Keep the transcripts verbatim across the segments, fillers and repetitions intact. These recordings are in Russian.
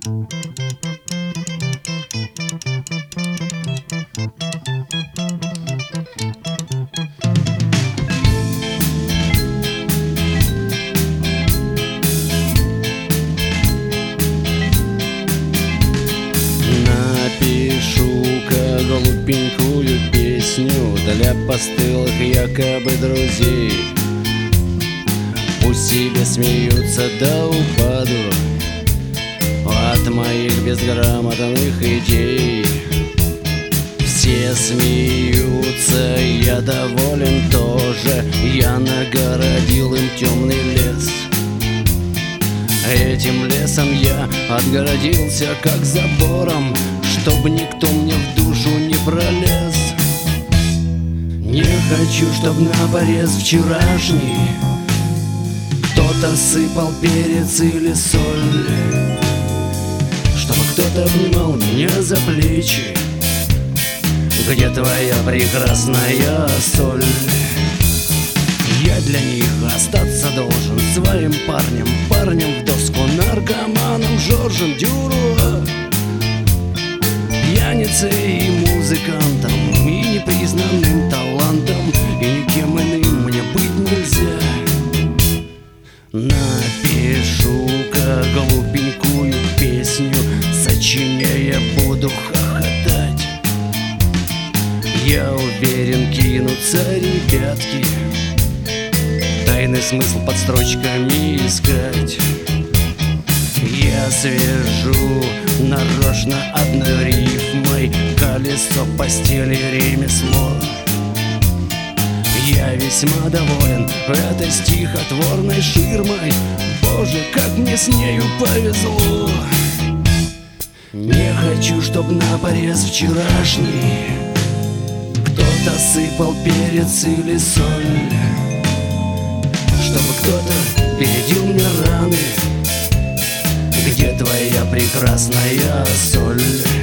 Напишу-ка глупенькую песню для постылых якобы друзей. Пусть себе смеются да упаду от моих безграмотных идей. Все смеются, я доволен тоже. Я нагородил им темный лес. Этим лесом я отгородился как забором, чтобы никто мне в душу не пролез. Не хочу, чтоб на порез вчерашний кто-то сыпал перец или соль, чтобы кто-то обнимал меня за плечи. Где твоя прекрасная соль? Я для них остаться должен своим парнем, парнем в доску, наркоманом Жоржем Дюруа, пьяницей и музыкантом, и непризнанным талантом, и никем иным мне быть нельзя. Напишу-ка глупенькую песню, сочиняя буду хохотать. Я уверен, кинутся ребятки тайный смысл под строчками искать. Я свяжу нарочно одной рифмой колесо, постели, ремесло. Я весьма доволен этой стихотворной ширмой. Боже, как мне с нею повезло. Не хочу, чтоб на порез вчерашний кто-то сыпал перец или соль, чтобы кто-то бередил мне раны. Где твоя прекрасная соль?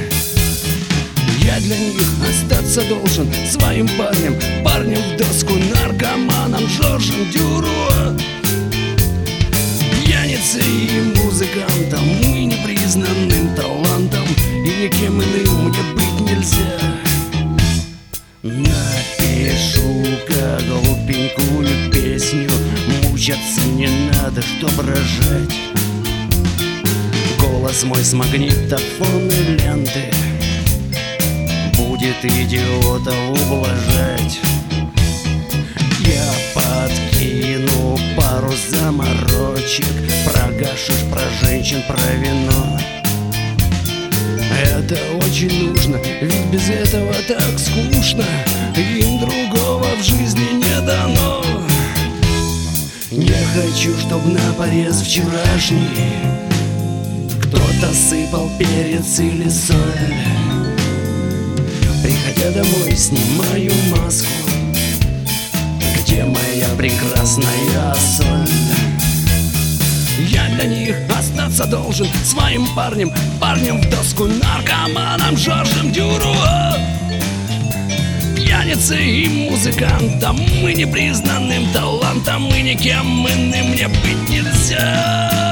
Я для них остаться должен своим парнем, парнем в доску, наркоманом Жоржем Дюруа, пьяницей и музыкантом, и непризнанным талантом, и никем иным мне быть нельзя. Напишу-ка глупенькую песню, мучаться не надо, чтоб рожать. Голос мой с магнитофонной ленты будет идиота ублажать. Я подкину пару заморочек про гашиш, про женщин, про вино. Это очень нужно, ведь без этого так скучно, им другого в жизни не дано. Не хочу, чтоб на порез вчерашний кто-то сыпал перец или соль. Приходя домой, снимаю маску. Где моя прекрасная соль? Я для них остаться должен своим парнем, парнем в доску, наркоманом Жоржем Дюруа, пьяницей и музыкантом, и непризнанным талантом, и никем иным мне быть нельзя.